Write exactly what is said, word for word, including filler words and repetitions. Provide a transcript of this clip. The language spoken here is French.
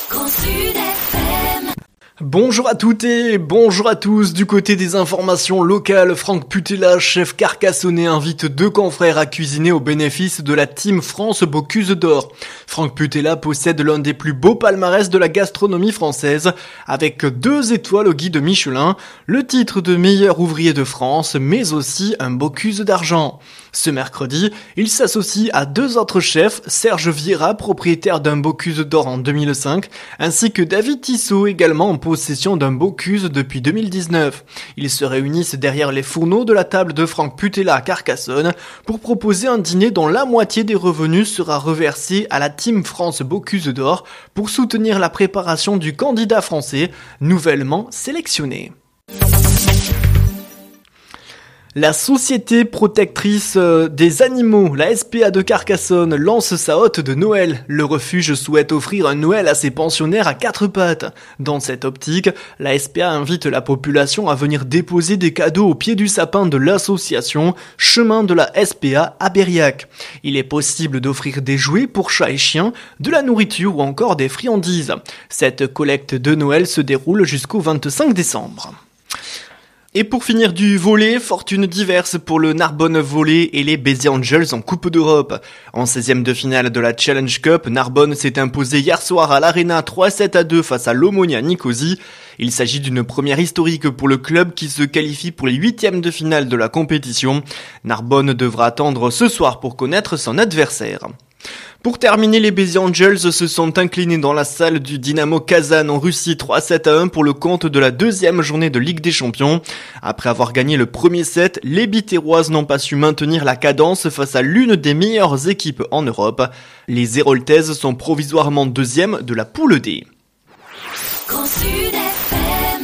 Bonjour à toutes et bonjour à tous. Du côté des informations locales, Franck Putella, chef carcassonnais, invite deux confrères à cuisiner au bénéfice de la Team France Bocuse d'Or. Franck Putella possède l'un des plus beaux palmarès de la gastronomie française, avec deux étoiles au guide Michelin, le titre de meilleur ouvrier de France, mais aussi un Bocuse d'argent. Ce mercredi, il s'associe à deux autres chefs, Serge Vieira, propriétaire d'un Bocuse d'Or en deux mille cinq, ainsi que David Tissot, également en possession d'un Bocuse depuis deux mille dix-neuf. Ils se réunissent derrière les fourneaux de la table de Franck Putella à Carcassonne pour proposer un dîner dont la moitié des revenus sera reversée à la Team France Bocuse d'Or pour soutenir la préparation du candidat français nouvellement sélectionné. La Société protectrice des animaux, la S P A de Carcassonne, lance sa hotte de Noël. Le refuge souhaite offrir un Noël à ses pensionnaires à quatre pattes. Dans cette optique, la S P A invite la population à venir déposer des cadeaux au pied du sapin de l'association Chemin de la S P A à Berriac. Il est possible d'offrir des jouets pour chats et chiens, de la nourriture ou encore des friandises. Cette collecte de Noël se déroule jusqu'au vingt-cinq décembre. Et pour finir du volley, fortune diverse pour le Narbonne Volley et les Béziers Angels en Coupe d'Europe. En seizième de finale de la Challenge Cup, Narbonne s'est imposé hier soir à l'Arena trois sept à deux face à l'Omonia Nicosie. Il s'agit d'une première historique pour le club qui se qualifie pour les huitièmes de finale de la compétition. Narbonne devra attendre ce soir pour connaître son adversaire. Pour terminer, les Béziers Angels se sont inclinés dans la salle du Dynamo Kazan en Russie trois sept à un pour le compte de la deuxième journée de Ligue des Champions. Après avoir gagné le premier set, les Biterroises n'ont pas su maintenir la cadence face à l'une des meilleures équipes en Europe. Les Héroltaises sont provisoirement deuxièmes de la poule D. Conçu.